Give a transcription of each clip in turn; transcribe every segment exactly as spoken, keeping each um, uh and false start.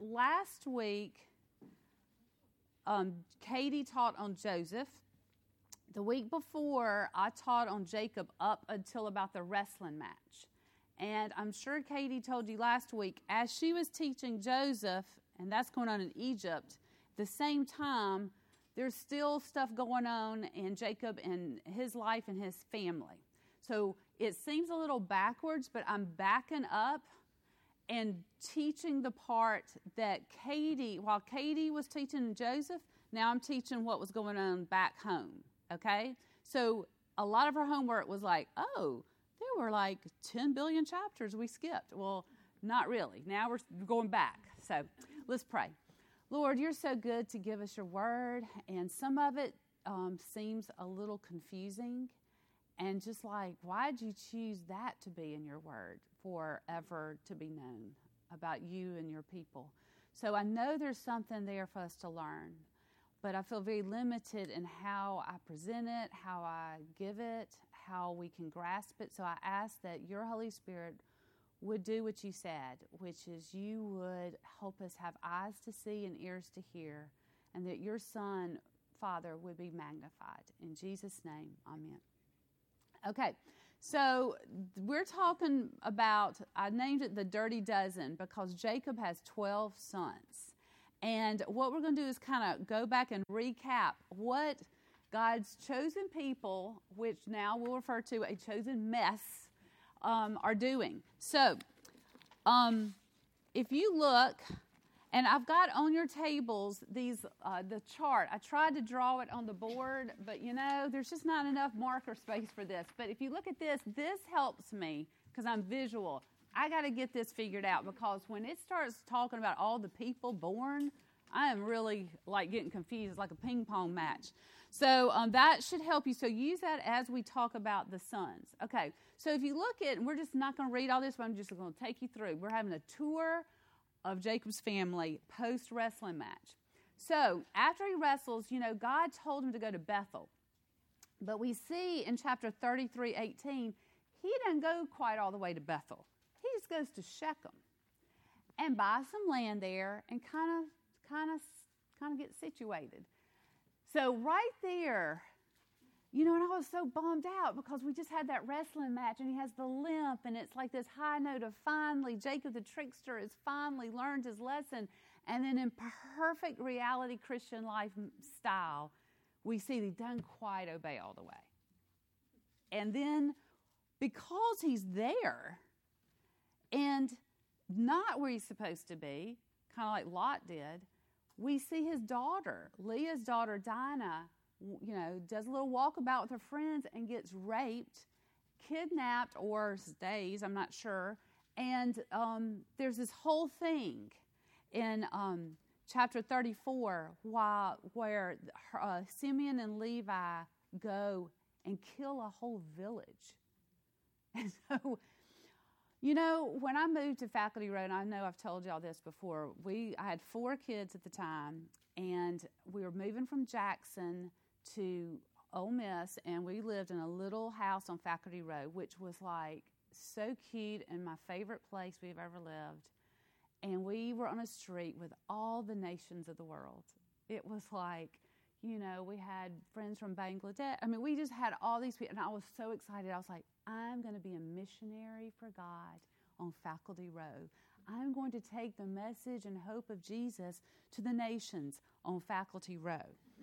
last week, um, Katie taught on Joseph. The week before, I taught on Jacob up until about the wrestling match. And I'm sure Katie told you last week, as she was teaching Joseph, and that's going on in Egypt, at the same time, there's still stuff going on in Jacob and his life and his family. So it seems a little backwards, but I'm backing up and teaching the part that Katie, while Katie was teaching Joseph, now I'm teaching what was going on back home, okay? So a lot of her homework was like, oh, there were like ten billion chapters we skipped. Well, not really. Now we're going back. So let's pray. Lord, you're so good to give us your word, and some of it um, seems a little confusing. And just like, why did you choose that to be in your word forever to be known about you and your people? So I know there's something there for us to learn, but I feel very limited in how I present it, how I give it, how we can grasp it. So I ask that your Holy Spirit would do what you said, which is you would help us have eyes to see and ears to hear, and that your Son, Father, would be magnified. In Jesus' name, amen. Okay, so we're talking about, I named it the Dirty Dozen because Jacob has twelve sons. And what we're going to do is kind of go back and recap what God's chosen people, which now we'll refer to a chosen mess, um, are doing. So, um, if you look, and I've got on your tables these uh, the chart. I tried to draw it on the board, but you know, there's just not enough marker space for this. But if you look at this, this helps me because I'm visual. I got to get this figured out because when it starts talking about all the people born, I am really like getting confused. It's like a ping pong match. So um, that should help you. So use that as we talk about the sons. Okay, so if you look at, and we're just not going to read all this, but I'm just going to take you through. We're having a tour of Jacob's family post-wrestling match. So after he wrestles, you know, God told him to go to Bethel. But we see in chapter thirty-three eighteen, he doesn't go quite all the way to Bethel. He just goes to Shechem and buys some land there and kind of, kind of, kind of get situated. So right there, you know, and I was so bummed out because we just had that wrestling match and he has the limp and it's like this high note of finally, Jacob the trickster has finally learned his lesson. And then in perfect reality Christian life style, we see he doesn't quite obey all the way. And then because he's there and not where he's supposed to be, kind of like Lot did, we see his daughter, Leah's daughter, Dinah, you know, does a little walkabout with her friends and gets raped, kidnapped, or stays, I'm not sure. And um, there's this whole thing in um, chapter thirty-four while, where uh, Simeon and Levi go and kill a whole village. And so, you know, when I moved to Faculty Road, I know I've told y'all this before, we I had four kids at the time, and we were moving from Jackson to Ole Miss, and we lived in a little house on Faculty Road, which was like so cute and my favorite place we've ever lived. And we were on a street with all the nations of the world. It was like, you know, we had friends from Bangladesh. I mean, we just had all these people, and I was so excited. I was like, I'm going to be a missionary for God on Faculty Road. I'm going to take the message and hope of Jesus to the nations on Faculty Road.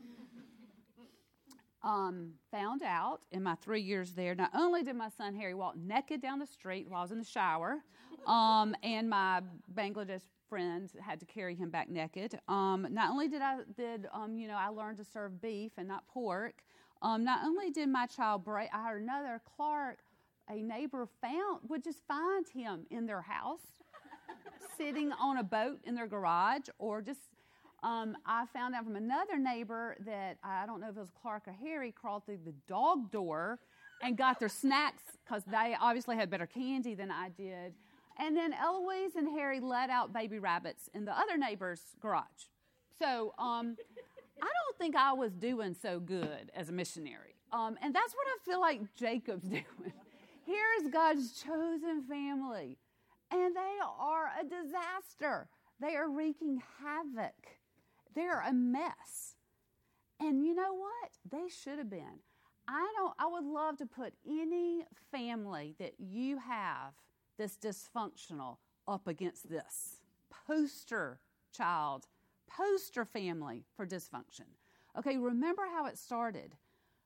Um, found out in my three years there, not only did my son Harry walk naked down the street while I was in the shower, um, and my Bangladesh friend had to carry him back naked. Um, not only did I did um, you know I learned to serve beef and not pork. Um, not only did my child break, I heard another Clark, a neighbor found would just find him in their house, sitting on a boat in their garage, or just. Um, I found out from another neighbor that, I don't know if it was Clark or Harry, crawled through the dog door and got their snacks because they obviously had better candy than I did. And then Eloise and Harry let out baby rabbits in the other neighbor's garage. So um, I don't think I was doing so good as a missionary. Um, and that's what I feel like Jacob's doing. Here is God's chosen family, and they are a disaster. They are wreaking havoc. They're a mess. And you know what? They should have been. I don't, I would love to put any family that you have that's dysfunctional up against this. Poster child, poster family for dysfunction. Okay, remember how it started.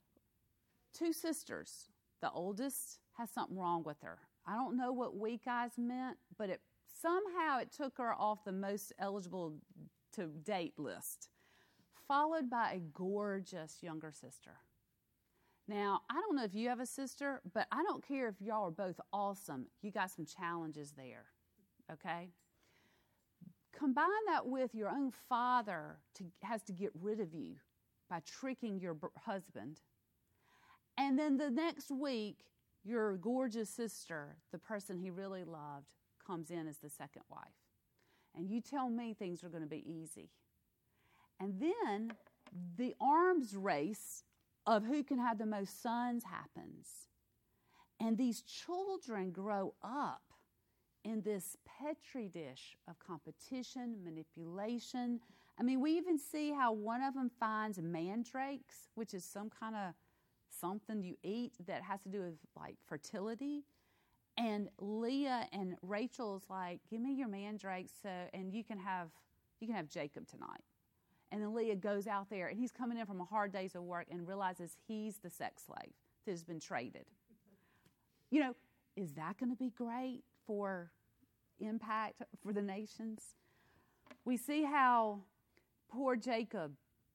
Two sisters. The oldest has something wrong with her. I don't know what weak eyes meant, but it somehow it took her off the most eligible to date list. Followed by a gorgeous younger sister. Now, I don't know if you have a sister, but I don't care if y'all are both awesome. You got some challenges there, okay? Combine that with your own father to, has to get rid of you by tricking your husband. And then the next week, your gorgeous sister, the person he really loved, comes in as the second wife. And you tell me things are going to be easy. And then the arms race of who can have the most sons happens. And these children grow up in this petri dish of competition, manipulation. I mean, we even see how one of them finds mandrakes, which is some kind of something you eat that has to do with like fertility. And Leah and Rachel's like, give me your mandrakes so and you can have you can have Jacob tonight. And then Leah goes out there, and he's coming in from a hard day's of work and realizes he's the sex slave that has been traded. You know, is that going to be great for impact for the nations? We see how poor Jacob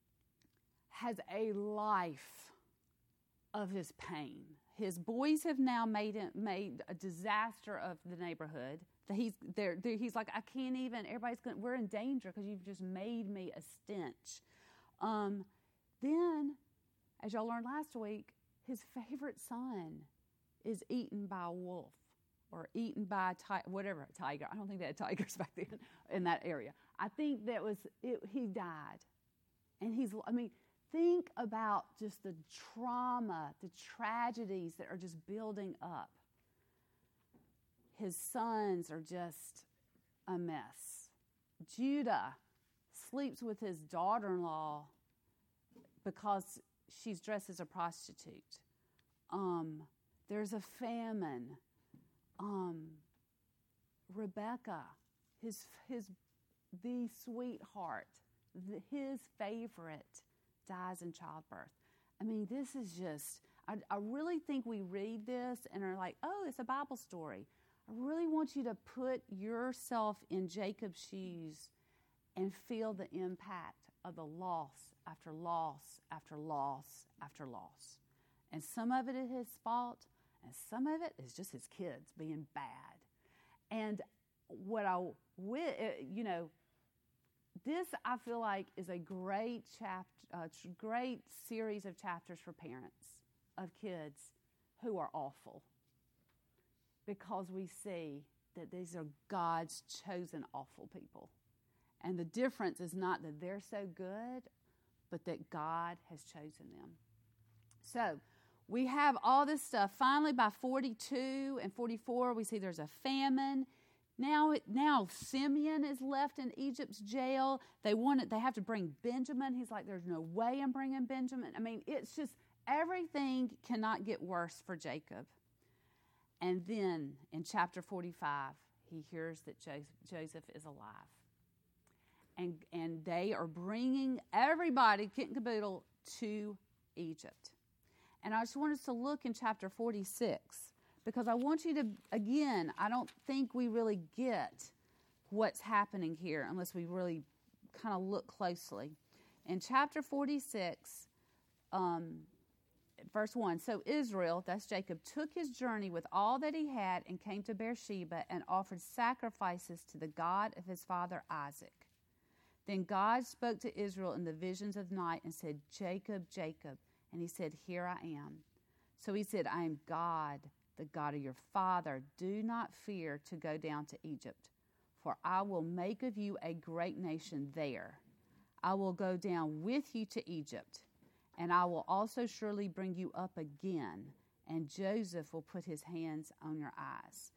has a life of his pain. His boys have now made it, made a disaster of the neighborhood. That he's there. He's like, I can't even. Everybody's going. We're in danger because you've just made me a stench. Um, then, as y'all learned last week, his favorite son is eaten by a wolf or eaten by a tiger, whatever a tiger. I don't think they had tigers back then in that area. I think that was it, he died, and he's. I mean, think about just the trauma, the tragedies that are just building up. His sons are just a mess. Judah sleeps with his daughter-in-law because she's dressed as a prostitute. Um, there's a famine. Um, Rebecca, his his the sweetheart, the, his favorite, dies in childbirth. I mean, this is just. I, I really think we read this and are like, oh, it's a Bible story. I really want you to put yourself in Jacob's shoes and feel the impact of the loss after loss after loss after loss. And some of it is his fault, and some of it is just his kids being bad. And what I, you know, this I feel like is a great chapter, uh, great series of chapters for parents of kids who are awful. Because we see that these are God's chosen awful people. And the difference is not that they're so good, but that God has chosen them. So we have all this stuff. Finally, by forty-two and forty-four, we see there's a famine. Now, now Simeon is left in Egypt's jail. They want it, they have to bring Benjamin. He's like, there's no way I'm bringing Benjamin. I mean, it's just everything cannot get worse for Jacob. And then in chapter forty-five, he hears that Joseph is alive. And, and they are bringing everybody, kit and caboodle, to Egypt. And I just want us to look in chapter forty-six, because I want you to, again, I don't think we really get what's happening here unless we really kind of look closely. In chapter forty-six, um, verse one, so Israel, that's Jacob, took his journey with all that he had and came to Beersheba and offered sacrifices to the God of his father Isaac. Then God spoke to Israel in the visions of night and said, Jacob, Jacob. And he said, here I am. So he said, I am God, the God of your father. Do not fear to go down to Egypt, for I will make of you a great nation there. I will go down with you to Egypt, and I will also surely bring you up again, and Joseph will put his hands on your eyes.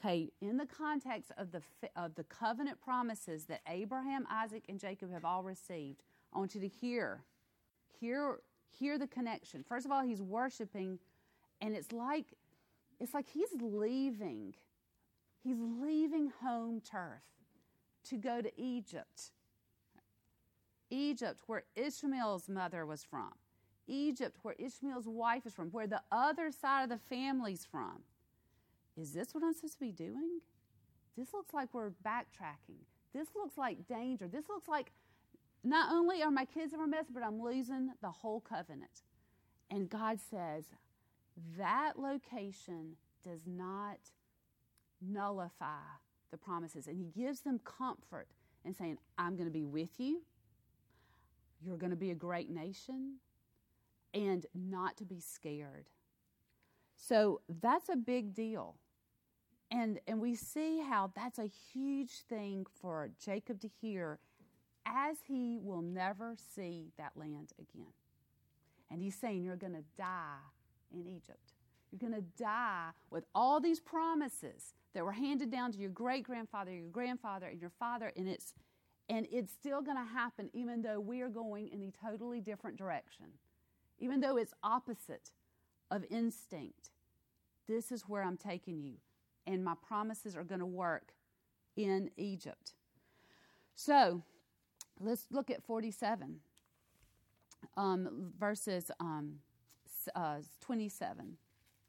Okay, in the context of the of the covenant promises that Abraham, Isaac, and Jacob have all received, I want you to hear, hear, hear the connection. First of all, he's worshiping, and it's like, it's like he's leaving. He's leaving home turf to go to Egypt. Egypt, where Ishmael's mother was from. Egypt, where Ishmael's wife is from, where the other side of the family's from. Is this what I'm supposed to be doing? This looks like we're backtracking. This looks like danger. This looks like not only are my kids in a mess, but I'm losing the whole covenant. And God says, that location does not nullify the promises. And he gives them comfort in saying, I'm going to be with you. You're going to be a great nation. And not to be scared. So that's a big deal. And, and we see how that's a huge thing for Jacob to hear, as he will never see that land again. And he's saying, you're going to die in Egypt. You're going to die with all these promises that were handed down to your great-grandfather, your grandfather, and your father, and it's, and it's still going to happen even though we are going in a totally different direction. Even though it's opposite of instinct. This is where I'm taking you. And my promises are going to work in Egypt. So, let's look at forty-seven. Um, verses um, uh, twenty-seven.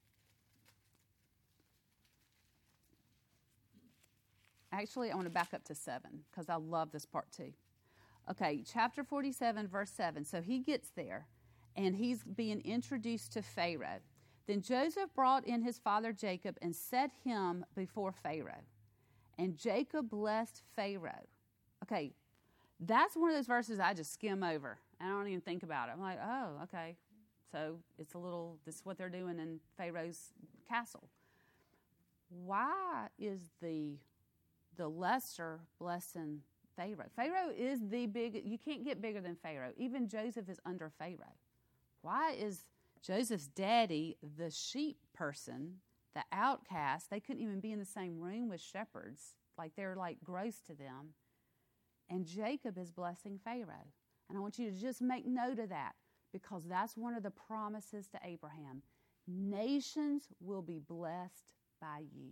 Actually, I want to back up to seven because I love this part too. Okay, chapter forty-seven, verse seven. So he gets there, and he's being introduced to Pharaoh. Then Joseph brought in his father Jacob and set him before Pharaoh. And Jacob blessed Pharaoh. Okay, that's one of those verses I just skim over. And I don't even think about it. I'm like, oh, okay. So it's a little, this is what they're doing in Pharaoh's castle. Why is the the lesser blessing Pharaoh? Pharaoh is the big, you can't get bigger than Pharaoh. Even Joseph is under Pharaoh. Why is Joseph's daddy, the sheep person, the outcast, they couldn't even be in the same room with shepherds. Like they're like gross to them. And Jacob is blessing Pharaoh. And I want you to just make note of that because that's one of the promises to Abraham. Nations will be blessed by you.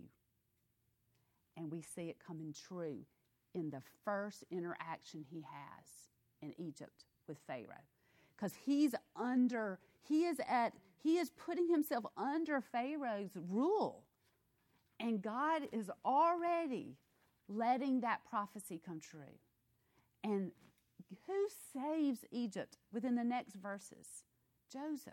And we see it coming true in the first interaction he has in Egypt with Pharaoh. Because he's under, he is at, he is putting himself under Pharaoh's rule. And God is already letting that prophecy come true. And who saves Egypt within the next verses? Joseph.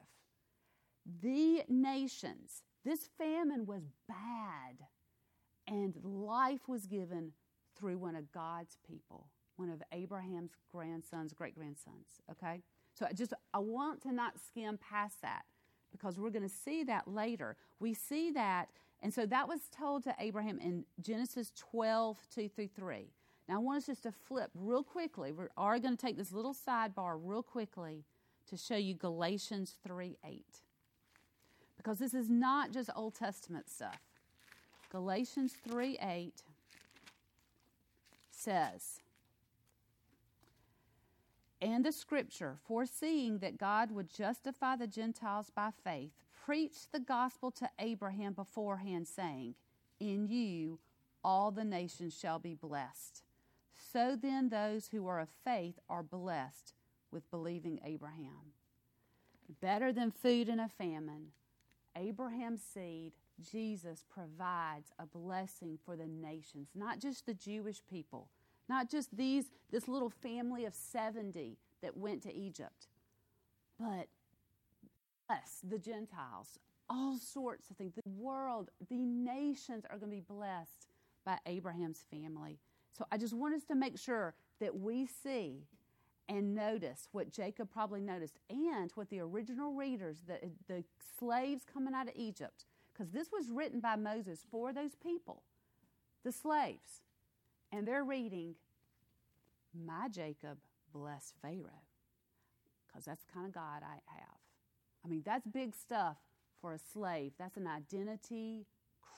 The nations, this famine was bad. And life was given through one of God's people, one of Abraham's grandsons, great-grandsons, okay? So I just, I want to not skim past that because we're going to see that later. We see that, and so that was told to Abraham in Genesis twelve, two through three. Now I want us just to flip real quickly. We are going to take this little sidebar real quickly to show you Galatians three eight. Because this is not just Old Testament stuff. Galatians three eight says, and the scripture, foreseeing that God would justify the Gentiles by faith, preached the gospel to Abraham beforehand, saying, in you all the nations shall be blessed. So then those who are of faith are blessed with believing Abraham. Better than food in a famine, Abraham's seed, Jesus, provides a blessing for the nations, not just the Jewish people, not just these this little family of seventy that went to Egypt, but us, the Gentiles, all sorts of things. The world, the nations are going to be blessed by Abraham's family. So I just want us to make sure that we see and notice what Jacob probably noticed and what the original readers, the, the slaves coming out of Egypt, because this was written by Moses for those people, the slaves. And they're reading, my Jacob bless Pharaoh, because that's the kind of God I have. I mean, that's big stuff for a slave. That's an identity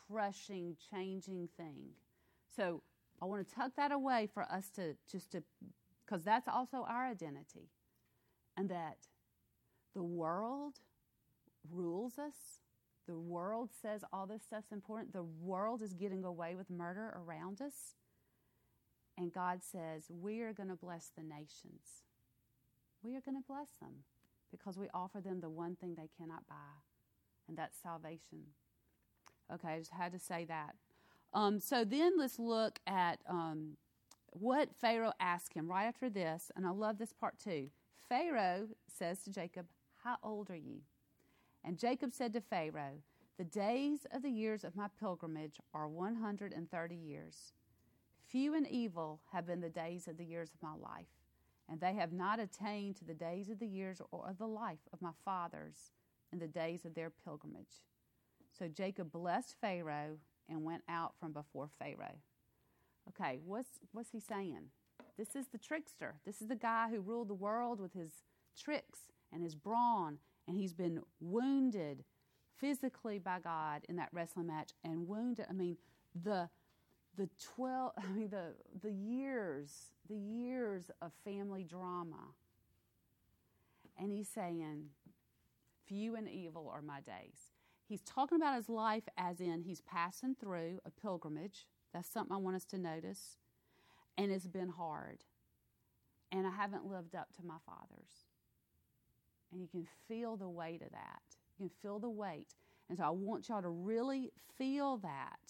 crushing, changing thing. So I want to tuck that away for us to just to, because that's also our identity. And that the world rules us. The world says all this stuff's important. The world is getting away with murder around us. And God says, we are going to bless the nations. We are going to bless them because we offer them the one thing they cannot buy, and that's salvation. Okay, I just had to say that. Um, so then let's look at um, what Pharaoh asked him right after this, and I love this part too. Pharaoh says to Jacob, how old are you? And Jacob said to Pharaoh, the days of the years of my pilgrimage are one hundred thirty years. Few and evil have been the days of the years of my life, and they have not attained to the days of the years or of the life of my fathers in the days of their pilgrimage. So Jacob blessed Pharaoh and went out from before Pharaoh. Okay, what's what's he saying? This is the trickster. This is the guy who ruled the world with his tricks and his brawn, and he's been wounded physically by God in that wrestling match, and wounded. I mean, the the twelve. I mean, the the years, the years of family drama. And he's saying, "Few and evil are my days." He's talking about his life as in he's passing through a pilgrimage. That's something I want us to notice. And it's been hard. And I haven't lived up to my fathers. And you can feel the weight of that. You can feel the weight. And so I want y'all to really feel that.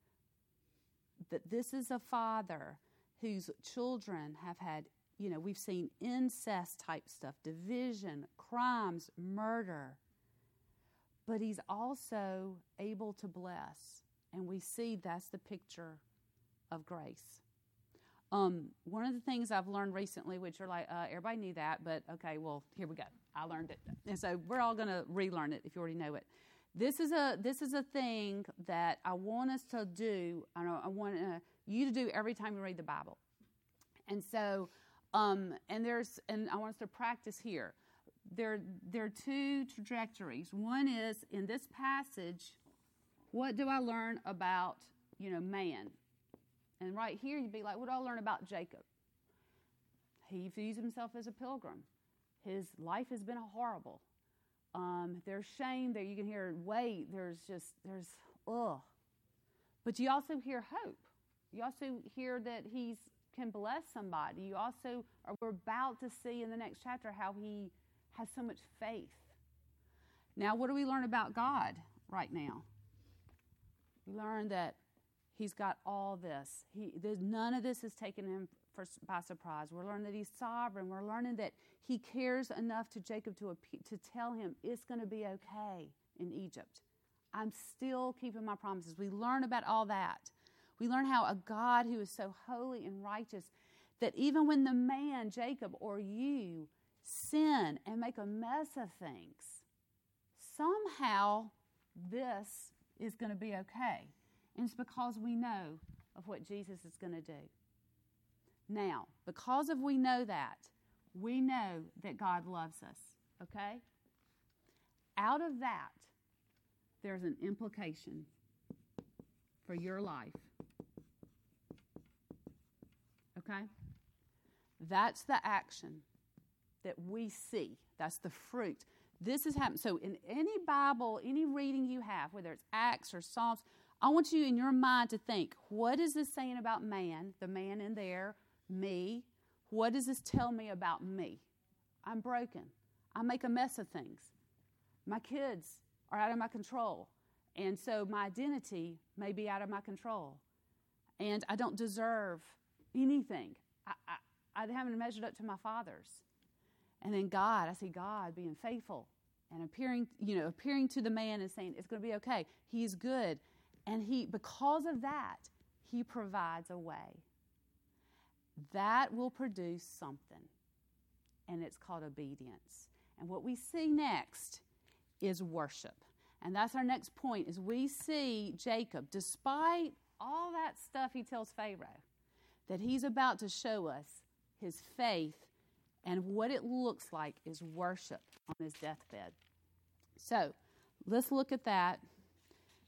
That this is a father whose children have had, you know, we've seen incest type stuff, division, crimes, murder. But he's also able to bless. And we see that's the picture of grace. Um, one of the things I've learned recently, which are like, uh, everybody knew that, but okay, well, here we go. I learned it. And so we're all going to relearn it if you already know it. This is a this is a thing that I want us to do. I know I want uh, you to do every time you read the Bible. And so, um, and there's, and I want us to practice here. There, there are two trajectories. One is in this passage, what do I learn about, you know, man? And right here, you'd be like, what do I learn about Jacob? He views himself as a pilgrim. His life has been horrible. Um, there's shame there. You can hear weight. There's just, there's, ugh. But you also hear hope. You also hear that he can bless somebody. You also, are, we're about to see in the next chapter how he has so much faith. Now, what do we learn about God right now? We learn that he's got all this. He, none of this has taken him for, by surprise. We're learning that he's sovereign. We're learning that he cares enough to Jacob to, to tell him it's going to be okay in Egypt. I'm still keeping my promises. We learn about all that. We learn how a God who is so holy and righteous, that even when the man, Jacob, or you, sin and make a mess of things, somehow this is going to be okay. And it's because we know of what Jesus is going to do. Now, because of we know that, we know that God loves us, okay? Out of that, there's an implication for your life. Okay? That's the action that we see. That's the fruit. This is happening. So in any Bible, any reading you have, whether it's Acts or Psalms, I want you in your mind to think, what is this saying about man, the man in there, me? What does this tell me about me? I'm broken. I make a mess of things. My kids are out of my control. And so my identity may be out of my control. And I don't deserve anything. I, I, I haven't measured up to my fathers. And then God, I see God being faithful and appearing, you know, appearing to the man and saying, it's going to be okay. He's good. And he, because of that, he provides a way. That will produce something. And it's called obedience. And what we see next is worship. And that's our next point, is we see Jacob, despite all that stuff he tells Pharaoh, that he's about to show us his faith, and what it looks like is worship on his deathbed. So let's look at that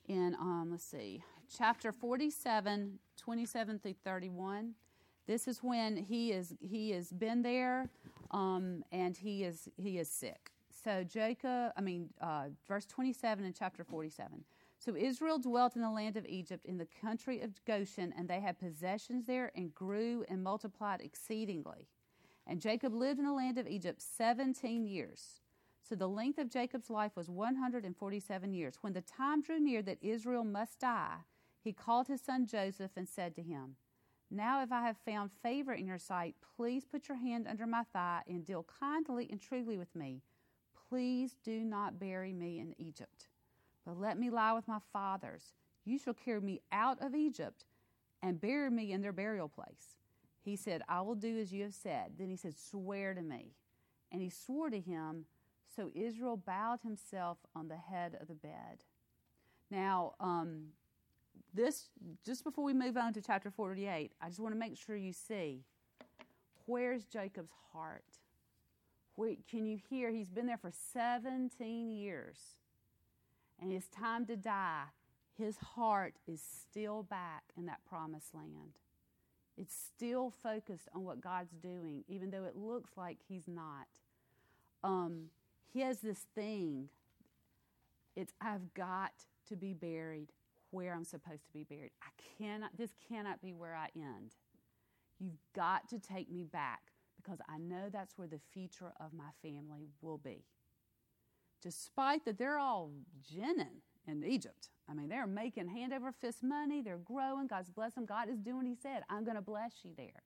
in, um, let's see, chapter forty-seven, twenty-seven through thirty-one. This is when he is he has been there, um, and he is he is sick. So Jacob, I mean, uh, verse twenty-seven in chapter forty-seven. So Israel dwelt in the land of Egypt, in the country of Goshen, and they had possessions there, and grew and multiplied exceedingly. And Jacob lived in the land of Egypt seventeen years. So the length of Jacob's life was one hundred forty-seven years. When the time drew near that Israel must die, he called his son Joseph and said to him, "Now if I have found favor in your sight, please put your hand under my thigh and deal kindly and truly with me. Please do not bury me in Egypt, but let me lie with my fathers. You shall carry me out of Egypt and bury me in their burial place." He said, "I will do as you have said." Then he said, "Swear to me." And he swore to him. So Israel bowed himself on the head of the bed. Now, um, this, just before we move on to chapter forty-eight, I just want to make sure you see, where's Jacob's heart? Where, can you hear? He's been there for seventeen years. And it's time to die. His heart is still back in that promised land. It's still focused on what God's doing, even though it looks like he's not. Um, he has this thing. It's, I've got to be buried where I'm supposed to be buried. I cannot, this cannot be where I end. You've got to take me back, because I know that's where the future of my family will be. Despite that they're all ginning in Egypt. I mean, they're making hand over fist money. They're growing. God's blessed them. God is doing what he said. I'm going to bless you there.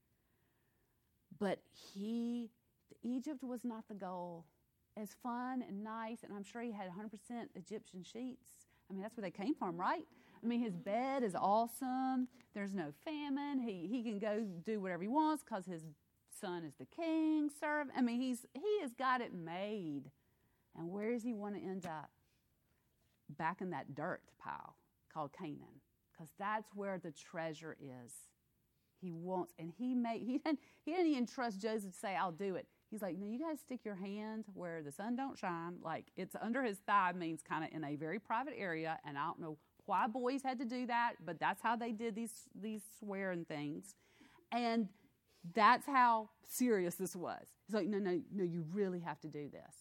But he, Egypt was not the goal. As fun and nice, and I'm sure he had one hundred percent Egyptian sheets. I mean, that's where they came from, right? I mean, his bed is awesome. There's no famine. He he can go do whatever he wants because his son is the king. Serve. I mean, he's he has got it made. And where does he want to end up? Back in that dirt pile called Canaan, because that's where the treasure is. He wants, and he made he didn't he didn't even trust Joseph to say, "I'll do it." He's like, "No, you guys stick your hand where the sun don't shine." Like, it's under his thigh means kind of in a very private area, and I don't know why boys had to do that, but that's how they did these these swearing things, and that's how serious this was. He's like, "No, no, no, you really have to do this."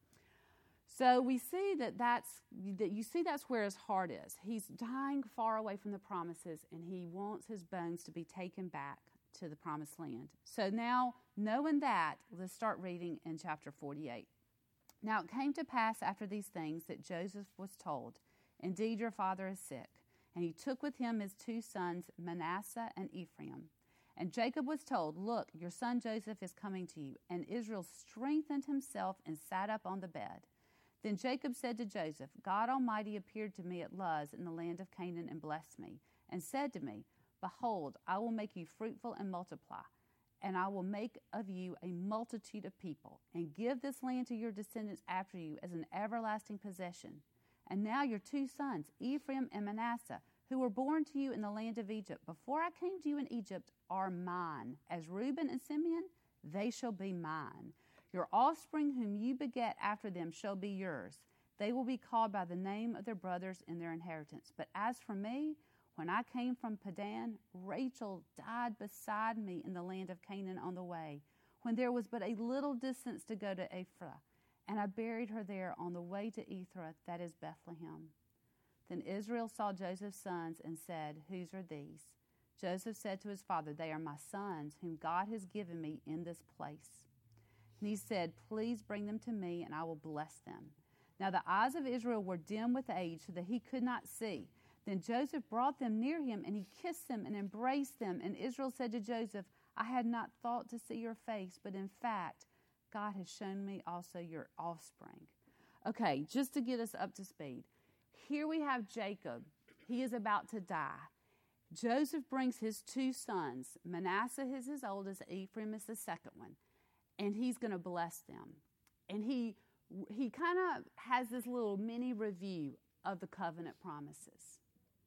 So we see that that's that you see that's where his heart is. He's dying far away from the promises, and he wants his bones to be taken back to the promised land. So now, knowing that, let's start reading in chapter forty-eight. Now it came to pass after these things that Joseph was told, "Indeed, your father is sick." And he took with him his two sons, Manasseh and Ephraim. And Jacob was told, "Look, your son Joseph is coming to you." And Israel strengthened himself and sat up on the bed. Then Jacob said to Joseph, "God Almighty appeared to me at Luz in the land of Canaan and blessed me, and said to me, 'Behold, I will make you fruitful and multiply, and I will make of you a multitude of people, and give this land to your descendants after you as an everlasting possession.' And now your two sons, Ephraim and Manasseh, who were born to you in the land of Egypt, before I came to you in Egypt, are mine. As Reuben and Simeon, they shall be mine. Your offspring whom you beget after them shall be yours. They will be called by the name of their brothers in their inheritance. But as for me, when I came from Padan, Rachel died beside me in the land of Canaan on the way, when there was but a little distance to go to Ephrath, and I buried her there on the way to Ephrath, that is Bethlehem." Then Israel saw Joseph's sons and said, "Whose are these?" Joseph said to his father, "They are my sons, whom God has given me in this place." And he said, "Please bring them to me, and I will bless them." Now the eyes of Israel were dim with age, so that he could not see. Then Joseph brought them near him, and he kissed them and embraced them. And Israel said to Joseph, "I had not thought to see your face, but in fact, God has shown me also your offspring." Okay, just to get us up to speed. Here we have Jacob. He is about to die. Joseph brings his two sons. Manasseh is his oldest, Ephraim is the second one. And he's going to bless them. And he he kind of has this little mini review of the covenant promises.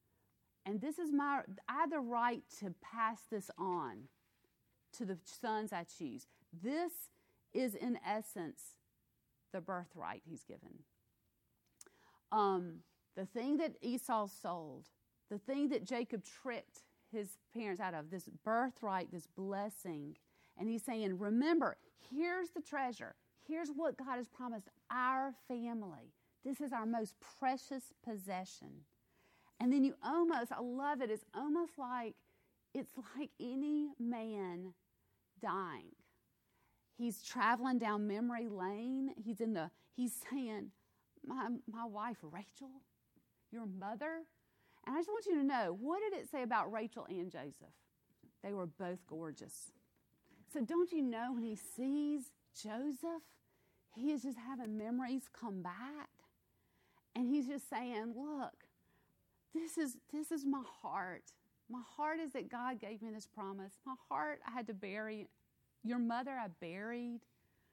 And this is my, I have the right to pass this on to the sons I choose. This is, in essence, the birthright he's given. Um, the thing that Esau sold, the thing that Jacob tricked his parents out of, this birthright, this blessing. And he's saying, remember, here's the treasure. Here's what God has promised our family. This is our most precious possession. And then you almost, I love it, it's almost like, it's like any man dying. He's traveling down memory lane. He's in the, he's saying, my, my wife, Rachel, your mother. And I just want you to know, what did it say about Rachel and Joseph? They were both gorgeous. So don't you know when he sees Joseph, he is just having memories come back. And he's just saying, look, this is this is my heart. My heart is that God gave me this promise. My heart, I had to bury. Your mother, I buried.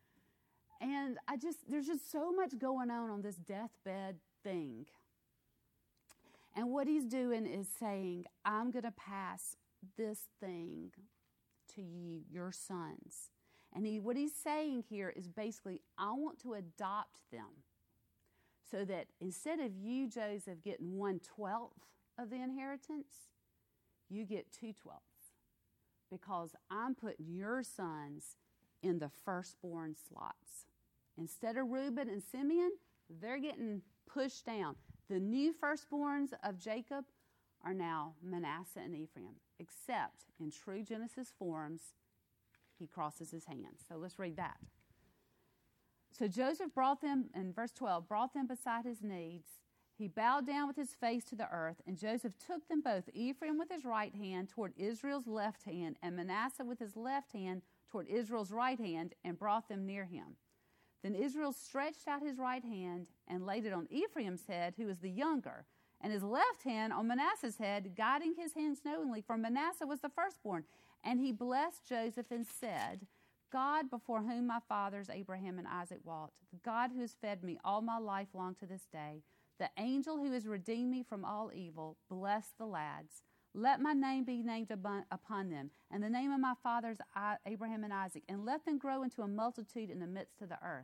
And I just, there's just so much going on on this deathbed thing. And what he's doing is saying, I'm going to pass this thing to you, your sons. And he, what he's saying here is basically, I want to adopt them so that instead of you, Joseph, getting one twelfth of the inheritance, you get two twelfths. Because I'm putting your sons in the firstborn slots. Instead of Reuben and Simeon, they're getting pushed down. The new firstborns of Jacob are now Manasseh and Ephraim, except in true Genesis forms, he crosses his hands. So let's read that. So Joseph brought them, in verse twelve, brought them beside his knees. He bowed down with his face to the earth, and Joseph took them both, Ephraim with his right hand toward Israel's left hand, and Manasseh with his left hand toward Israel's right hand, and brought them near him. Then Israel stretched out his right hand and laid it on Ephraim's head, who was the younger, and his left hand on Manasseh's head, guiding his hands knowingly, for Manasseh was the firstborn. And he blessed Joseph and said, God, before whom my fathers Abraham and Isaac walked, the God who has fed me all my life long to this day, the angel who has redeemed me from all evil, bless the lads. Let my name be named upon them, and the name of my fathers Abraham and Isaac, and let them grow into a multitude in the midst of the earth.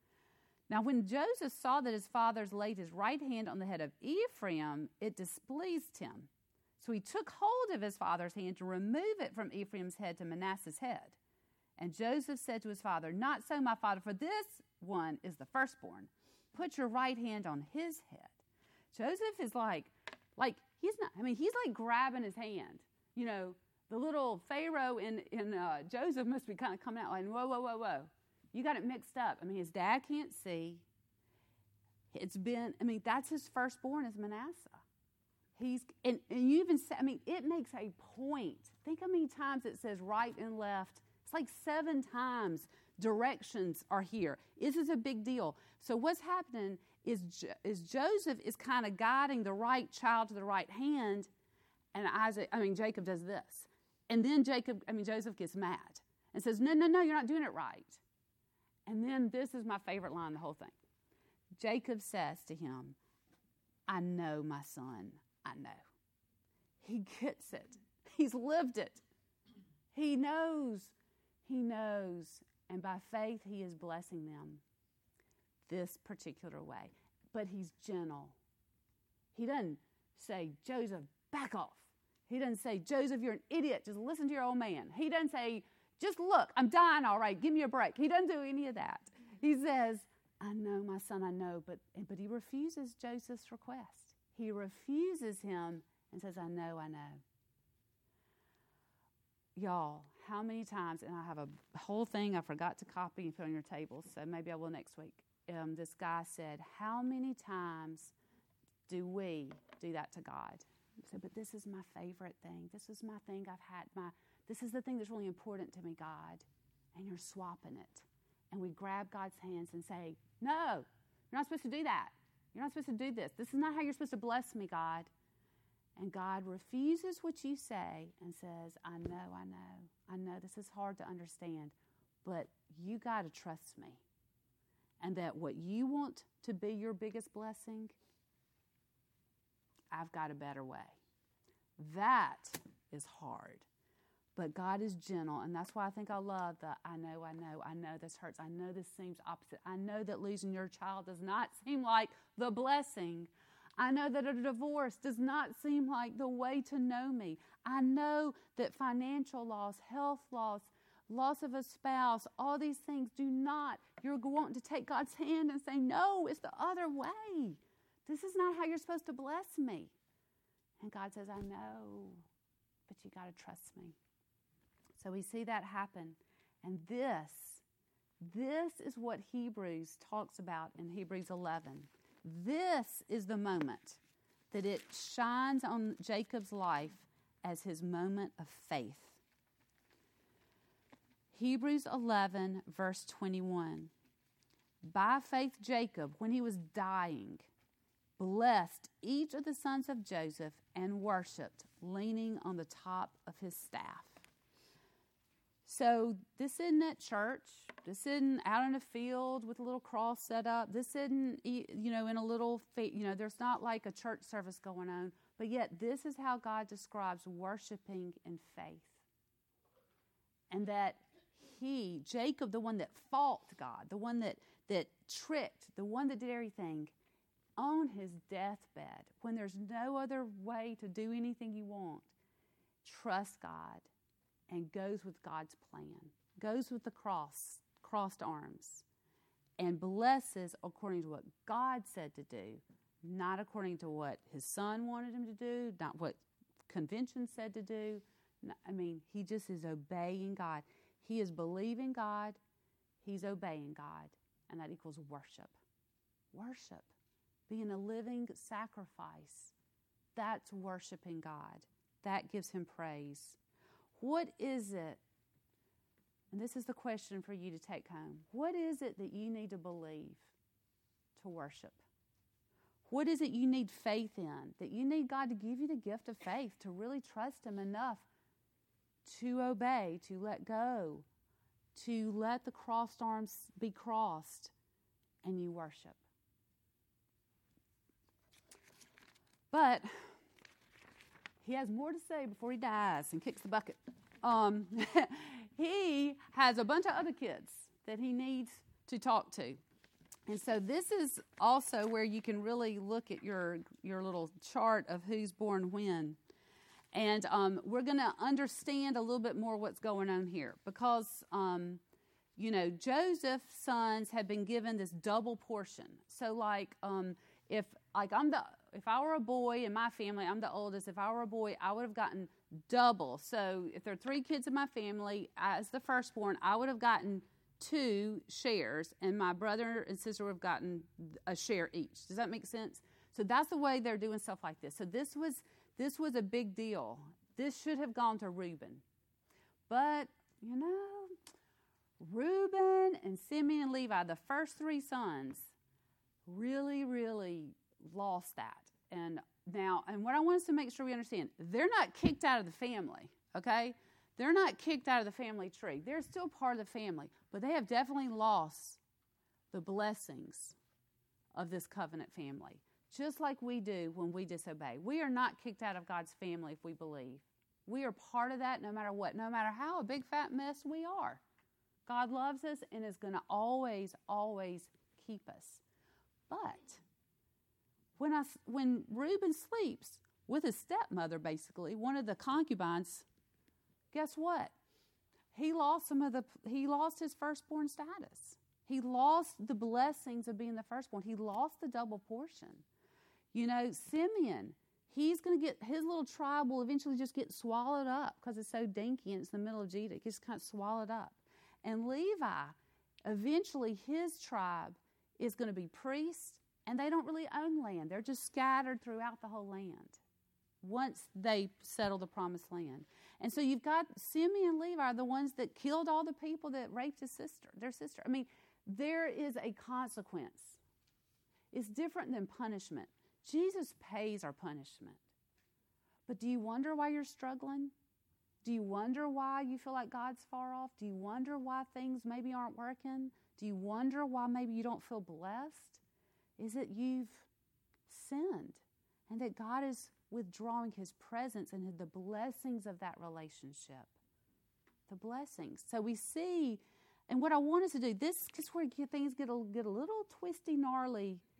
Now when Joseph saw that his fathers laid his right hand on the head of Ephraim, it displeased him. So he took hold of his father's hand to remove it from Ephraim's head to Manasseh's head. And Joseph said to his father, not so, my father, for this one is the firstborn. Put your right hand on his head. Joseph is like, like he's not, I mean, he's like grabbing his hand. You know, the little Pharaoh in, in uh, Joseph must be kind of coming out like, whoa, whoa, whoa, whoa. You got it mixed up. I mean, his dad can't see. It's been, I mean, that's his firstborn is Manasseh. He's, and, and you even say, I mean, it makes a point. Think how many times it says right and left. It's like seven times directions are here. This is a big deal. So what's happening is, is Joseph is kind of guiding the right child to the right hand, and Isaac, I mean, Jacob does this. And then Jacob, I mean, Joseph gets mad and says, no, no, no, you're not doing it right. And then this is my favorite line in the whole thing. Jacob says to him, I know, my son, I know. He gets it. He's lived it. He knows. He knows. And by faith, he is blessing them this particular way. But he's gentle. He doesn't say, Joseph, back off. He doesn't say, Joseph, you're an idiot. Just listen to your old man. He doesn't say, just look, I'm dying, all right, give me a break. He doesn't do any of that. He says, I know, my son, I know. But, but he refuses Joseph's request. He refuses him and says, I know, I know. Y'all, how many times, and I have a whole thing I forgot to copy and put on your table, so maybe I will next week. Um, this guy said, how many times do we do that to God? He said, but this is my favorite thing. This is my thing I've had. My This is the thing that's really important to me, God. And you're swapping it. And we grab God's hands and say, no, you're not supposed to do that. You're not supposed to do this. This is not how you're supposed to bless me, God. And God refuses what you say and says, I know, I know. I know this is hard to understand, but you got to trust me. And that what you want to be your biggest blessing, I've got a better way. That is hard. But God is gentle, and that's why I think I love the I know, I know, I know this hurts. I know this seems opposite. I know that losing your child does not seem like the blessing. I know that a divorce does not seem like the way to know me. I know that financial loss, health loss, loss of a spouse, all these things do not. You're wanting to take God's hand and say, no, it's the other way. This is not how you're supposed to bless me. And God says, I know, but you got to trust me. So we see that happen. And this, this is what Hebrews talks about in Hebrews eleven. This is the moment that it shines on Jacob's life as his moment of faith. Hebrews eleven, verse twenty-one. By faith, Jacob, when he was dying, blessed each of the sons of Joseph and worshipped, leaning on the top of his staff. So this isn't at church. This isn't out in a field with a little cross set up. This isn't, you know, in a little, you know, there's not like a church service going on. But yet this is how God describes worshiping in faith. And that he, Jacob, the one that fought God, the one that, that tricked, the one that did everything, on his deathbed, when there's no other way to do anything you want, trusts God and goes with God's plan, goes with the cross, crossed arms, and blesses according to what God said to do, not according to what his son wanted him to do, not what convention said to do. I mean, he just is obeying God. He is believing God. He's obeying God. And that equals worship. Worship. Being a living sacrifice. That's worshiping God. That gives him praise. What is it? And this is the question for you to take home. What is it that you need to believe to worship? What is it you need faith in? That you need God to give you the gift of faith, to really trust him enough to obey, to let go, to let the crossed arms be crossed, and you worship. But he has more to say before he dies and kicks the bucket. Um, he has a bunch of other kids that he needs to talk to. And so this is also where you can really look at your, your little chart of who's born when. And um, we're going to understand a little bit more what's going on here. Because, um, you know, Joseph's sons have been given this double portion. So like um, if like I'm the if I were a boy in my family, I'm the oldest. If I were a boy, I would have gotten double. So if there are three kids in my family, as the firstborn, I would have gotten two shares, and my brother and sister would have gotten a share each. Does that make sense? So that's the way they're doing stuff like this. So this was this was a big deal. This should have gone to Reuben. But, you know, Reuben and Simeon and Levi, the first three sons, really, really lost that. And now, and what I want us to make sure we understand, they're not kicked out of the family, okay? They're not kicked out of the family tree. They're still part of the family, but they have definitely lost the blessings of this covenant family, just like we do when we disobey. We are not kicked out of God's family if we believe. We are part of that no matter what, no matter how a big fat mess we are. God loves us and is going to always, always keep us. But when I, when Reuben sleeps with his stepmother, basically, one of the concubines, guess what? He lost some of the, he lost his firstborn status. He lost the blessings of being the firstborn. He lost the double portion. You know, Simeon, he's going to get, his little tribe will eventually just get swallowed up because it's so dinky and it's in the middle of Judah. It gets kind of swallowed up. And Levi, eventually his tribe is going to be priests, and they don't really own land. They're just scattered throughout the whole land once they settle the promised land. And so you've got Simeon and Levi, the ones that killed all the people that raped his sister, their sister. I mean, there is a consequence. It's different than punishment. Jesus pays our punishment. But do you wonder why you're struggling? Do you wonder why you feel like God's far off? Do you wonder why things maybe aren't working? Do you wonder why maybe you don't feel blessed? Is it you've sinned and that God is withdrawing his presence and the blessings of that relationship? The blessings. So we see, and what I want us to do, this is where things get a, get a little twisty, gnarly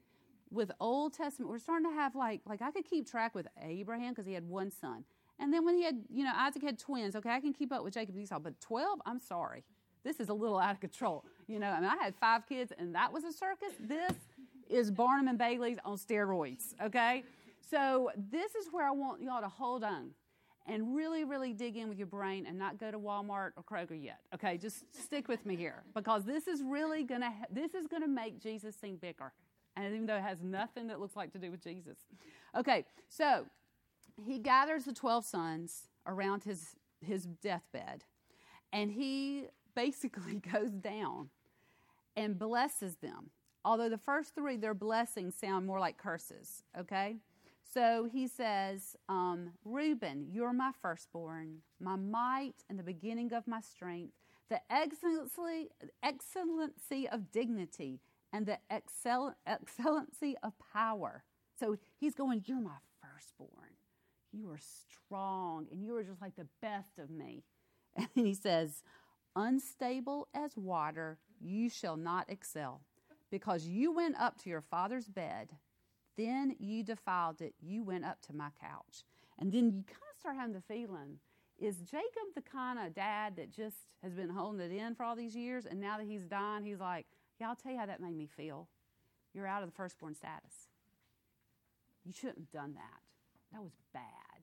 with Old Testament, we're starting to have like, like I could keep track with Abraham because he had one son. And then when he had, you know, Isaac had twins, okay, I can keep up with Jacob and Esau, but twelve, I'm sorry. This is a little out of control. You know, I mean, I had five kids and that was a circus. This is Barnum and Bailey's on steroids, okay? So this is where I want y'all to hold on and really, really dig in with your brain and not go to Walmart or Kroger yet, okay? Just stick with me here because this is really going to, this is going to make Jesus seem bigger. And even though it has nothing that looks like to do with Jesus. Okay, so he gathers the twelve sons around his, his deathbed, and he basically goes down and blesses them. Although the first three, their blessings sound more like curses, okay? So he says, um, Reuben, you're my firstborn, my might and the beginning of my strength, the excellency, excellency of dignity, and the excel, excellency of power. So he's going, you're my firstborn. You are strong, and you are just like the best of me. And he says, unstable as water, you shall not excel, because you went up to your father's bed, then you defiled it, you went up to my couch. And then you kind of start having the feeling, is Jacob the kind of dad that just has been holding it in for all these years, and now that he's dying, he's like, yeah, I'll tell you how that made me feel. You're out of the firstborn status. You shouldn't have done that. That was bad.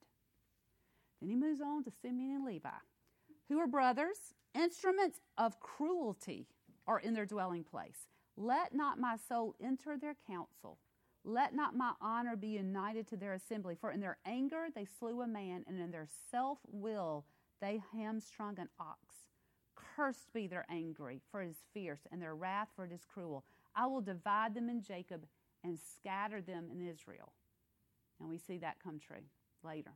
Then he moves on to Simeon and Levi, who are brothers. Instruments of cruelty are in their dwelling place. Let not my soul enter their council. Let not my honor be united to their assembly. For in their anger they slew a man, and in their self-will they hamstrung an ox. Cursed be their angry, for it is fierce, and their wrath, for it is cruel. I will divide them in Jacob and scatter them in Israel. And we see that come true later.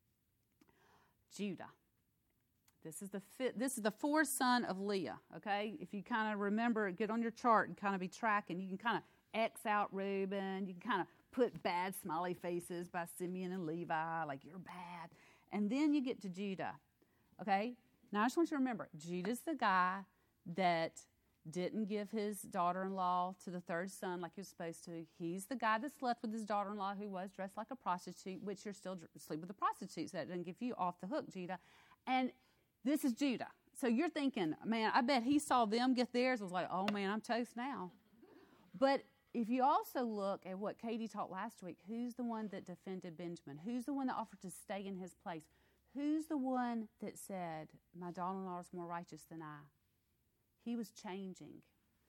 Judah. This is the fifth, this is the fourth son of Leah, okay? If you kind of remember, get on your chart and kind of be tracking. You can kind of X out Reuben. You can kind of put bad smiley faces by Simeon and Levi, like you're bad. And then you get to Judah, okay? Now, I just want you to remember, Judah's the guy that didn't give his daughter-in-law to the third son like he was supposed to. He's the guy that slept with his daughter-in-law who was dressed like a prostitute, which you're still sleep with a prostitute, so that doesn't give you off the hook, Judah. And this is Judah. So you're thinking, man, I bet he saw them get theirs. I was like, oh, man, I'm toast now. But if you also look at what Katie taught last week, who's the one that defended Benjamin? Who's the one that offered to stay in his place? Who's the one that said, my daughter-in-law is more righteous than I? He was changing.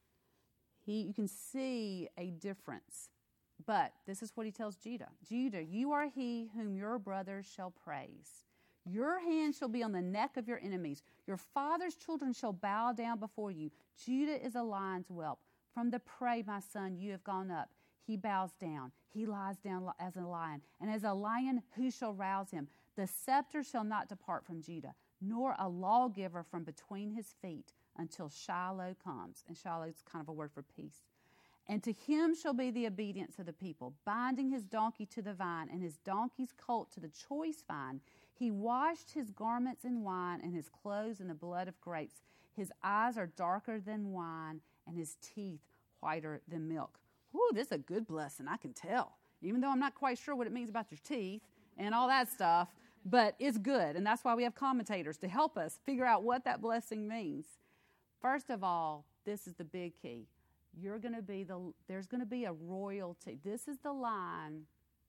He, you can see a difference. But this is what he tells Judah. Judah, you are he whom your brothers shall praise. Your hand shall be on the neck of your enemies. Your father's children shall bow down before you. Judah is a lion's whelp. From the prey, my son, you have gone up. He bows down. He lies down as a lion. And as a lion, who shall rouse him? The scepter shall not depart from Judah, nor a lawgiver from between his feet, until Shiloh comes. And Shiloh is kind of a word for peace. And to him shall be the obedience of the people, binding his donkey to the vine, and his donkey's colt to the choice vine. He washed his garments in wine, and his clothes in the blood of grapes. His eyes are darker than wine, and his teeth whiter than milk. Whew, this is a good blessing, I can tell. Even though I'm not quite sure what it means about your teeth and all that stuff, but it's good. And that's why we have commentators to help us figure out what that blessing means. First of all, this is the big key. You're going to be the, there's going to be a royalty. This is the line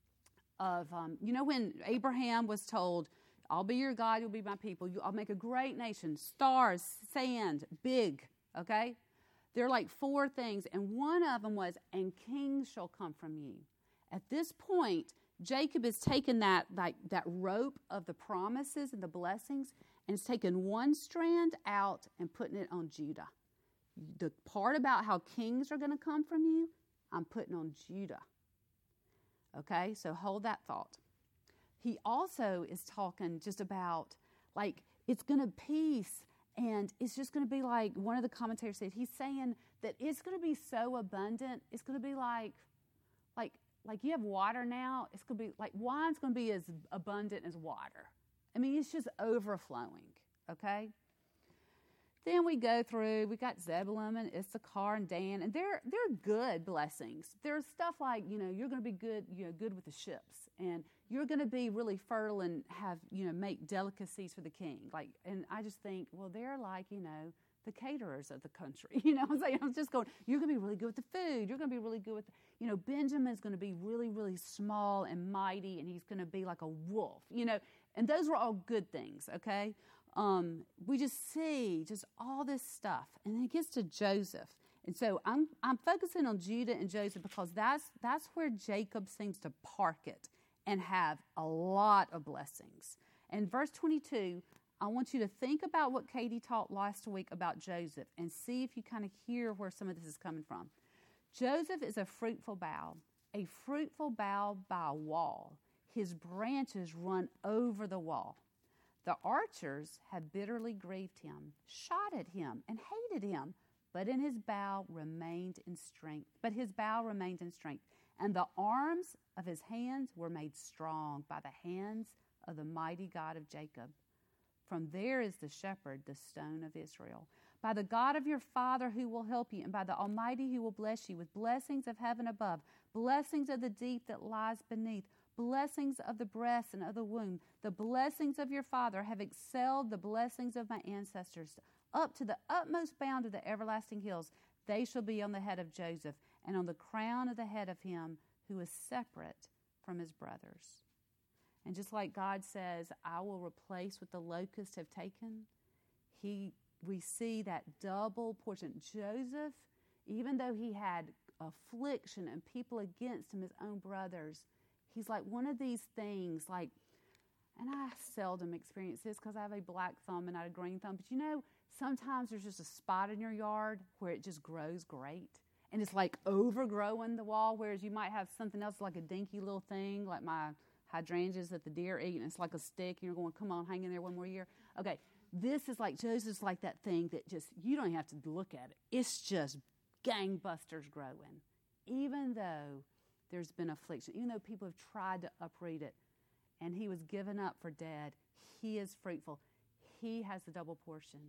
of, um, you know, when Abraham was told, I'll be your God, you'll be my people. You, I'll make a great nation, stars, sand, big, okay? There are like four things, and one of them was, and kings shall come from you. At this point, Jacob has taken that, like, that rope of the promises and the blessings, and it's taken one strand out and putting it on Judah. The part about how kings are going to come from you, I'm putting on Judah. Okay, so hold that thought. He also is talking just about, like, it's going to peace, and it's just going to be like, one of the commentators said, he's saying that it's going to be so abundant, it's going to be like, like, like you have water now, it's going to be, like, wine's going to be as abundant as water. I mean, it's just overflowing, okay? Then we go through, we got Zebulun and Issachar and Dan, and they're they're good blessings. There's stuff like, you know, you're going to be good, you know, good with the ships, and you're going to be really fertile and have, you know, make delicacies for the king. Like, and I just think, well, they're like, you know, the caterers of the country. You know what I'm saying? I was just going, you're going to be really good with the food. You're going to be really good with, you know, Benjamin's going to be really, really small and mighty, and he's going to be like a wolf, you know, and those were all good things, okay? Um, we just see just all this stuff. And then it gets to Joseph. And so I'm I'm focusing on Judah and Joseph because that's that's where Jacob seems to park it and have a lot of blessings. And verse twenty-two, I want you to think about what Katie taught last week about Joseph and see if you kind of hear where some of this is coming from. Joseph is a fruitful bough, a fruitful bough by a wall. His branches run over the wall. The archers have bitterly grieved him, shot at him, and hated him, but in his bough remained in strength. But his bough remained in strength, and the arms of his hands were made strong by the hands of the mighty God of Jacob. From there is the shepherd, the stone of Israel. By the God of your father who will help you, and by the Almighty who will bless you with blessings of heaven above, blessings of the deep that lies beneath, blessings of the breast and of the womb. The blessings of your father have excelled the blessings of my ancestors. Up to the utmost bound of the everlasting hills, they shall be on the head of Joseph, and on the crown of the head of him who is separate from his brothers. And just like God says, I will replace what the locusts have taken, he, we see that double portion. Joseph, even though he had affliction and people against him, his own brothers, he's like one of these things, like, and I seldom experience this because I have a black thumb and not a green thumb, but you know, sometimes there's just a spot in your yard where it just grows great. And it's like overgrowing the wall, whereas you might have something else like a dinky little thing, like my hydrangeas that the deer eat, and it's like a stick, and you're going, come on, hang in there one more year. Okay, this is like, Joseph's like that thing that just, you don't have to look at it. It's just gangbusters growing. Even though there's been affliction, even though people have tried to uproot it, and he was given up for dead, he is fruitful. He has the double portion.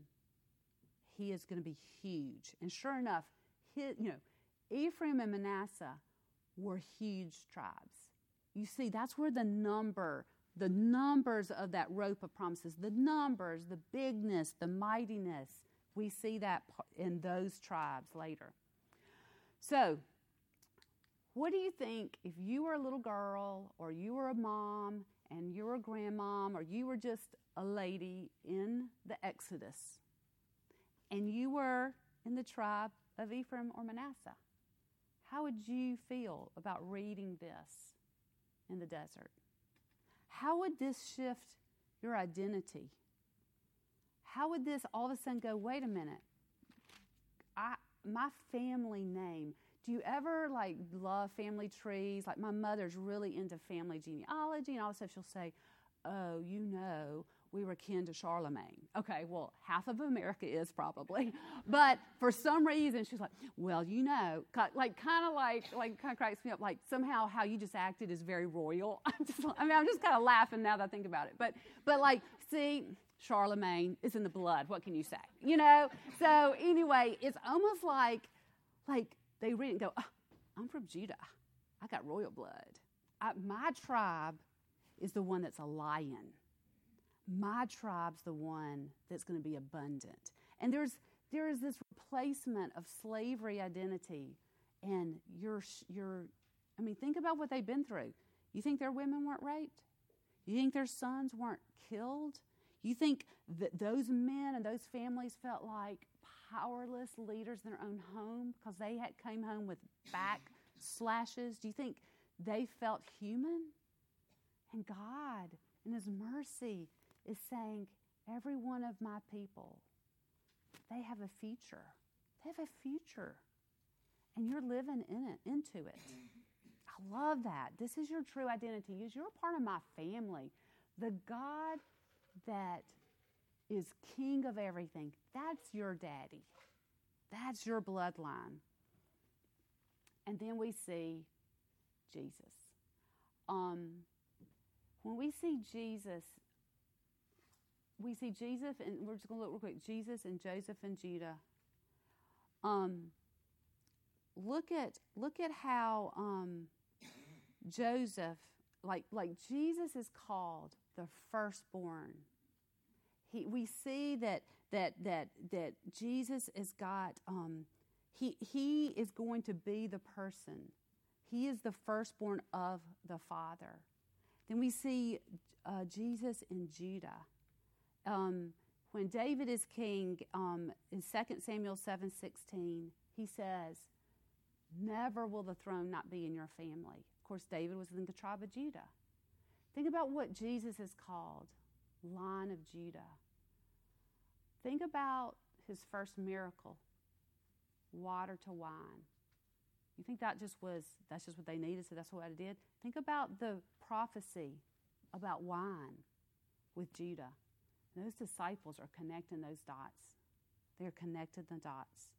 He is going to be huge. And sure enough, his, you know, Ephraim and Manasseh were huge tribes. You see, that's where the number, the numbers of that rope of promises, the numbers, the bigness, the mightiness, we see that in those tribes later. So, what do you think if you were a little girl or you were a mom and you were a grandmom or you were just a lady in the Exodus and you were in the tribe of Ephraim or Manasseh? How would you feel about reading this in the desert? How would this shift your identity? How would this all of a sudden go, wait a minute, I my family name. Do you ever like love family trees? Like my mother's really into family genealogy, and all of a sudden she'll say, oh, you know, we were kin to Charlemagne. Okay, well, half of America is probably. But for some reason, she's like, well, you know, like kind of like, like kind of cracks me up, like somehow how you just acted is very royal. I'm just, I mean, I'm just kind of laughing now that I think about it. But, but like, see, Charlemagne is in the blood. What can you say? You know? So anyway, it's almost like, like they read and go, oh, I'm from Judah. I got royal blood. I, my tribe is the one that's a lion. My tribe's the one that's going to be abundant. And there's there is this replacement of slavery identity. And you're, you're, I mean, think about what they've been through. You think their women weren't raped? You think their sons weren't killed? You think that those men and those families felt like powerless leaders in their own home because they had came home with back slashes? Do you think they felt human? And God, in His mercy, is saying, every one of my people, they have a future. They have a future. And you're living in it, into it. I love that. This is your true identity. You're a part of my family. The God that is king of everything, that's your daddy. That's your bloodline. And then we see Jesus. Um, when we see Jesus, we see Jesus, and we're just going to look real quick, Jesus and Joseph and Judah. Um, look at look at how um, Joseph, like like Jesus is called the firstborn. He we see that that that that Jesus has got um, he he is going to be the person. He is the firstborn of the Father. Then we see uh, Jesus in Judah. Um, when David is king, um, in Second Samuel seven sixteen, he says, "Never will the throne not be in your family." Of course, David was in the tribe of Judah. Think about what Jesus is called, Lion of Judah. Think about his first miracle, water to wine. You think that just was, that's just what they needed, so that's what I did? Think about the prophecy about wine with Judah. Those disciples are connecting those dots. They're connecting the dots.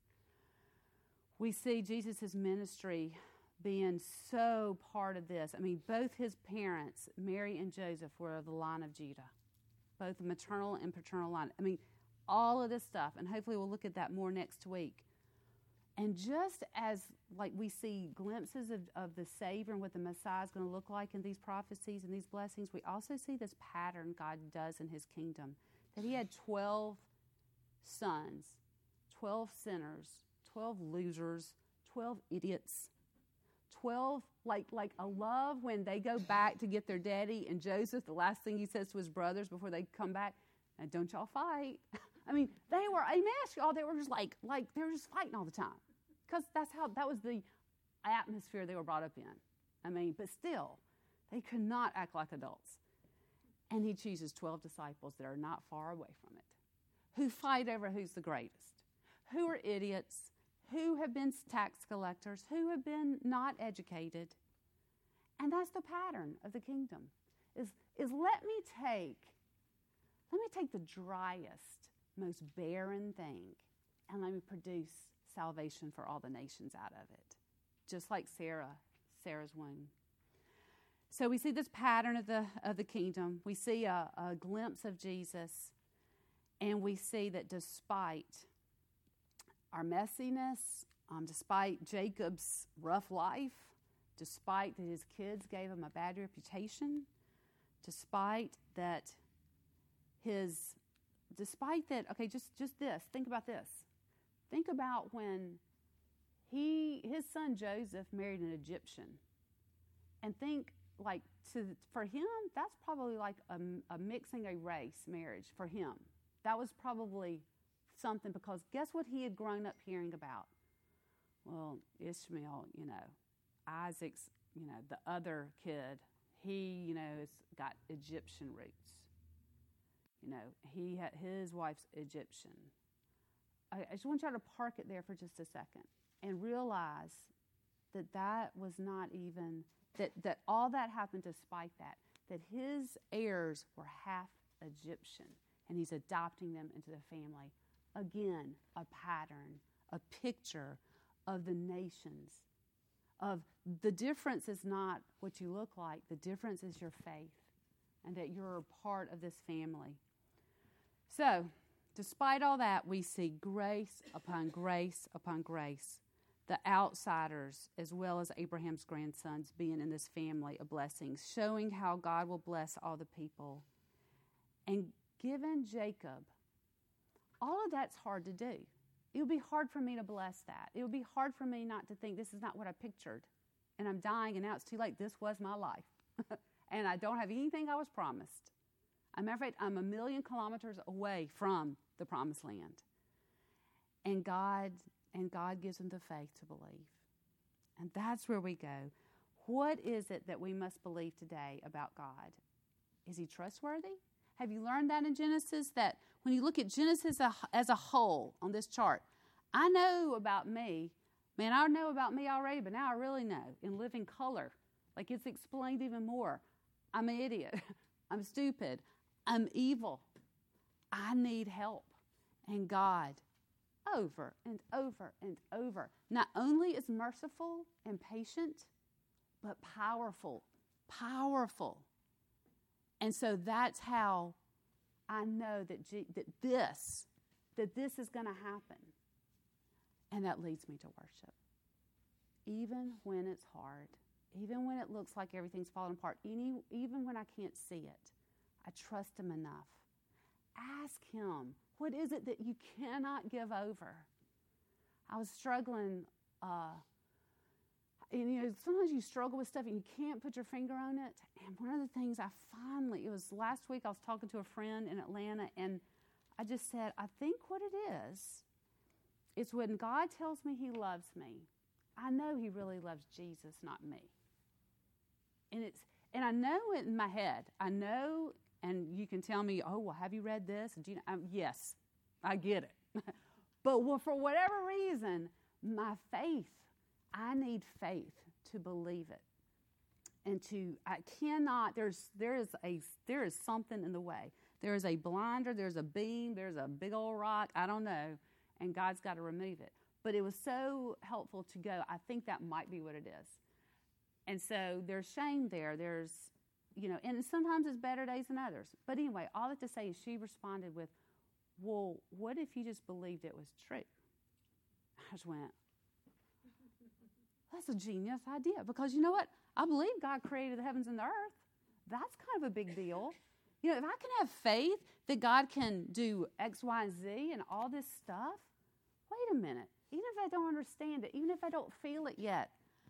We see Jesus' ministry being so part of this. I mean, both his parents, Mary and Joseph, were of the line of Judah. Both the maternal and paternal line. I mean, all of this stuff, and hopefully we'll look at that more next week. And just as like we see glimpses of, of the Savior and what the Messiah is going to look like in these prophecies and these blessings, we also see this pattern God does in his kingdom. That he had twelve sons, twelve sinners, twelve losers, twelve idiots, twelve, like, like a love when they go back to get their daddy, and Joseph, the last thing he says to his brothers before they come back, "And don't y'all fight." I mean, they were a mess, y'all. They were just like, like they were just fighting all the time. Because that's how, that was the atmosphere they were brought up in. I mean, but still, they could not act like adults. And he chooses twelve disciples that are not far away from it, who fight over who's the greatest, who are idiots, who have been tax collectors, who have been not educated. And that's the pattern of the kingdom, is, is let me take, let me take the driest, most barren thing, and let me produce salvation for all the nations out of it. Just like Sarah, Sarah's womb. So we see this pattern of the of the kingdom. We see a, a glimpse of Jesus, and we see that despite our messiness, um, despite Jacob's rough life, despite that his kids gave him a bad reputation, despite that his, despite that, okay, just, just this, think about this. Think about when he, his son Joseph married an Egyptian. And think, like, to, for him, that's probably like a, a mixing a race marriage for him. That was probably something, because guess what he had grown up hearing about? Well, Ishmael, you know, Isaac's, you know, the other kid, he, you know, has got Egyptian roots. You know, he had, his wife's Egyptian. I, I just want y'all to park it there for just a second and realize that that was not even, that, that all that happened despite that, that his heirs were half Egyptian, and he's adopting them into the family. Again, a pattern, a picture of the nations, of the difference is not what you look like, the difference is your faith, and that you're a part of this family. So, despite all that, we see grace upon grace upon grace. The outsiders, as well as Abraham's grandsons, being in this family of blessings, showing how God will bless all the people. And given Jacob, all of that's hard to do. It would be hard for me to bless that. It would be hard for me not to think this is not what I pictured. And I'm dying, and now it's too late. This was my life. And I don't have anything I was promised. I'm afraid I'm a million kilometers away from the promised land. And God, and God gives them the faith to believe. And that's where we go. What is it that we must believe today about God? Is he trustworthy? Have you learned that in Genesis? That when you look at Genesis as a whole on this chart, I know about me. Man, I know about me already, but now I really know in living color. Like, it's explained even more. I'm an idiot. I'm stupid. I'm evil. I need help. And God, over and over and over, not only is merciful and patient, but powerful. Powerful. And so that's how I know that, G- that this, that this is going to happen. And that leads me to worship. Even when it's hard, even when it looks like everything's falling apart, any, even when I can't see it, I trust him enough. Ask him, what is it that you cannot give over? I was struggling, uh, and you know, sometimes you struggle with stuff and you can't put your finger on it. And one of the things I finally, it was last week I was talking to a friend in Atlanta, and I just said, I think what it is, is when God tells me he loves me, I know he really loves Jesus, not me. And it's and I know it in my head. I know, and you can tell me, oh, well, have you read this? Do you know? Um, yes, I get it. But well, for whatever reason, my faith, I need faith to believe it. And to, I cannot, there's there is a there is something in the way. There is a blinder, there's a beam, there's a big old rock, I don't know, and God's got to remove it. But it was so helpful to go, I think that might be what it is. And so there's shame there. There's, you know, and sometimes it's better days than others. But anyway, all that to say is she responded with, well, what if you just believed it was true? I just went, that's a genius idea. Because you know what? I believe God created the heavens and the earth. That's kind of a big deal. You know, if I can have faith that God can do X, Y, and Z and all this stuff, wait a minute. Even if I don't understand it, even if I don't feel it yet,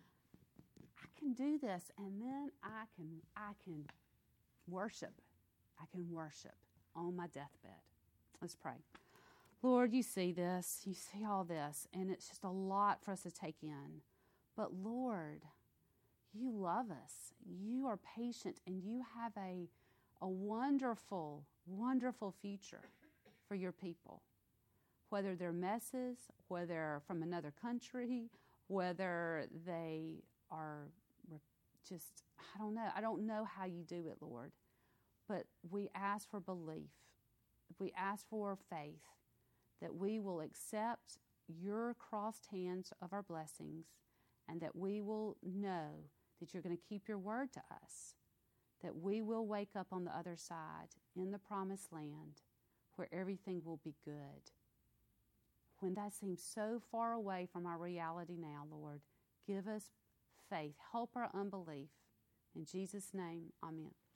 I can do this, and then I can I can worship. I can worship on my deathbed. Let's pray. Lord, you see this. You see all this, and it's just a lot for us to take in. But Lord, you love us. You are patient, and you have a, a wonderful, wonderful future for your people. Whether they're messes, whether they're from another country, whether they are just, I don't know. I don't know how you do it, Lord. But we ask for belief. We ask for faith that we will accept your crossed hands of our blessings, and that we will know that you're going to keep your word to us, that we will wake up on the other side in the promised land where everything will be good. When that seems so far away from our reality now, Lord, give us faith. Help our unbelief. In Jesus' name, amen.